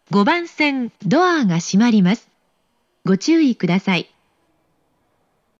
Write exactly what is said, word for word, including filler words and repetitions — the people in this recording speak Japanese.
ごばん線ドアが閉まります。ご注意ください。